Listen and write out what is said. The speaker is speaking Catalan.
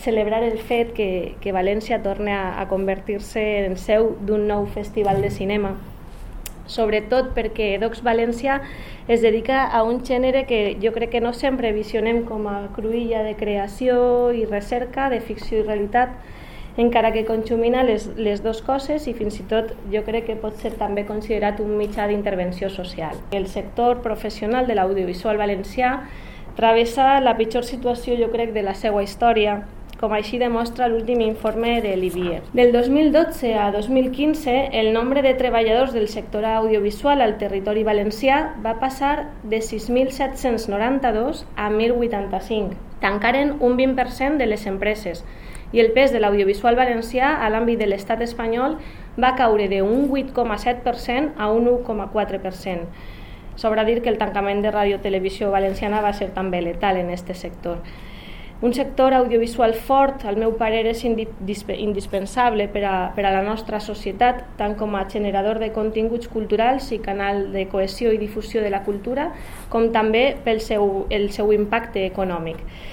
celebrar el fet que València torna a convertir-se en seu d'un nou festival de cinema, sobretot perquè Docs València es dedica a un gènere que jo crec que no sempre visionem com a cruïlla de creació i recerca, de ficció i realitat, encara que conjumina les dues coses i fins i tot jo crec que pot ser també considerat un mitjà d'intervenció social. El sector professional de l'audiovisual valencià travessa la pitjor situació, jo crec, de la seva història, com així demostra l'últim informe de l'IBIE. Del 2012 a 2015, el nombre de treballadors del sector audiovisual al territori valencià va passar de 6.792 a 1.085. Tancaren un 20% de les empreses i el pes de l'audiovisual valencià a l'àmbit de l'estat espanyol va caure d'un 8,7% a un 1,4%. Sobra dir que el tancament de Ràdio Televisió Valenciana va ser també letal en aquest sector. Un sector audiovisual fort, al meu parer, és indispensable per a la nostra societat, tant com a generador de continguts culturals i canal de cohesió i difusió de la cultura, com també pel seu impacte econòmic.